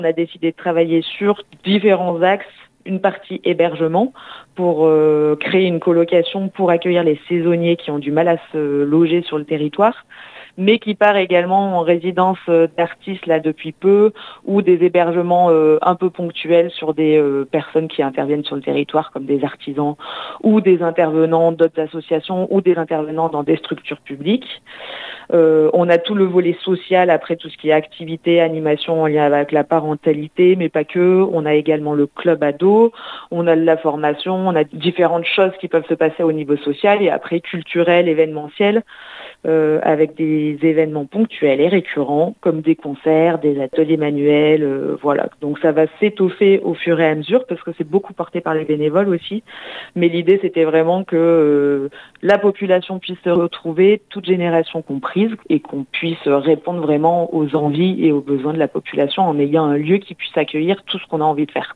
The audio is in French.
On a décidé de travailler sur différents axes. Une partie hébergement pour créer une colocation pour accueillir les saisonniers qui ont du mal à se loger sur le territoire, mais qui part également en résidence d'artistes là depuis peu, ou des hébergements un peu ponctuels sur des personnes qui interviennent sur le territoire comme des artisans ou des intervenants d'autres associations ou des intervenants dans des structures publiques. On a tout le volet social, après tout ce qui est activité, animation en lien avec la parentalité, mais pas que. On a également le club ado, on a de la formation, on a différentes choses qui peuvent se passer au niveau social et après culturel, événementiel, avec des événements ponctuels et récurrents comme des concerts, des ateliers manuels, voilà. Donc ça va s'étoffer au fur et à mesure parce que c'est beaucoup porté par les bénévoles aussi. Mais l'idée c'était vraiment que la population puisse se retrouver, toute génération comprise, et qu'on puisse répondre vraiment aux envies et aux besoins de la population en ayant un lieu qui puisse accueillir tout ce qu'on a envie de faire.